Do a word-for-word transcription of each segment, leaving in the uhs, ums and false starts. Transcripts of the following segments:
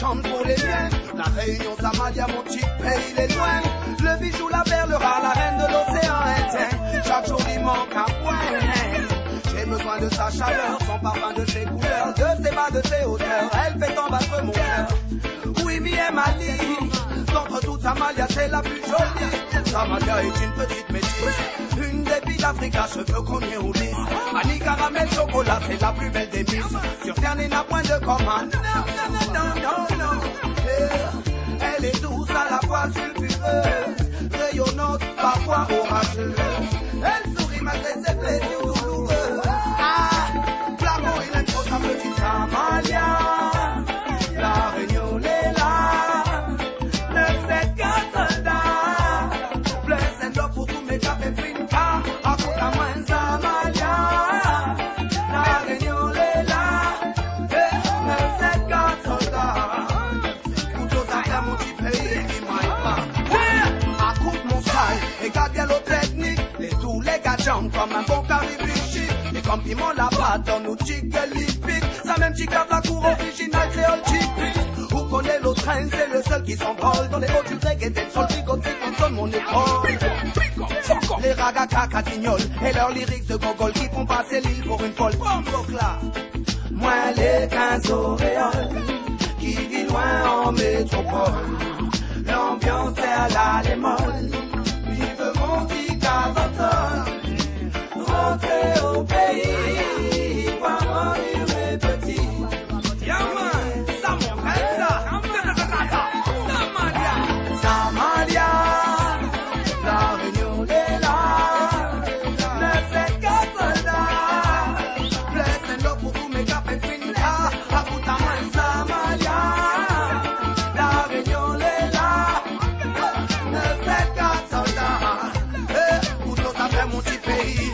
chante pour les miens. La Réunion, Samalia, mon petit pays, il est loin. Le bijou, la perle rare, la reine de l'océan Indien. Chaque jour, il manque un point. J'ai besoin de sa chaleur, son parfum, de ses couleurs, de ses bas, de ses hauteurs. Elle fait en battre mon cœur. Oui, bien Mali, d'entre toutes Samalia, c'est la plus jolie. Samalia est une petite métisse, une des filles d'Afrique à cheveux cognés ou lisses. Annie caramel chocolat, c'est la plus belle des misses. Sur terre, n'est n'a point de commande. Non, non, non, non, non. Elle est douce à la fois sulfureuse, rayonnante, parfois orageuse. Elle sourit malgré ses blessures douloureuses. Ah, l'amour, il aime trop sa petite Samalia. La Réunion est là, neuf sept quatre soldats. Bless and love pour tous mes capes Finca, à coup la moins Samalia. La Réunion est là, neuf sept quatre soldats. Pour tous à mon petit pays qui m'aille pas. À coup mon style, et garde bien l'autre technique. Les tous les gars jambes comme un bon caribouchi. Et comme piment la pâte, on nous chic lipique. Ça même chic la cour originale créole chic. Vous connaissez l'autre train, c'est le seul qui s'envole. Dans les hauts du reggae, des sol, bigote, c'est comme mon école. Les ragas cacatignolles et leurs lyrics de gogol qui font passer l'île pour une folle. Donc là, moi les quinze auréoles qui vit loin en métropole. L'ambiance est à la lémole. Vive mon petit Casantol. Rentrer au pays, voir mourir mes petits. Yaman, ça mon rêve ça. Samalia, Samalia, la Réunion est là. neuf sept quatre soldats. Bless and love pour tous mes capes Finca. À bout à main, Samalia, la Réunion est là. neuf sept quatre soldats. Eh, pour tout à fait mon petit pays.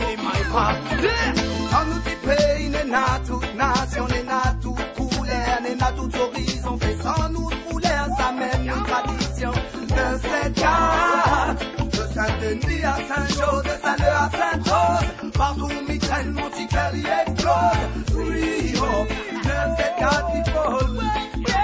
Dans nous petit pays, n'est n'a toute nation, n'est n'a toute couleur, n'est n'a tout horizon, fait sans nous couleur, ça même une tradition de cette carte. De Saint-Denis à Saint-Jean, de Saint-Leu à Saint-Rose, partout m'y traîne, mon petit cœur y explose. Oui, oh, neuf sept quatre people.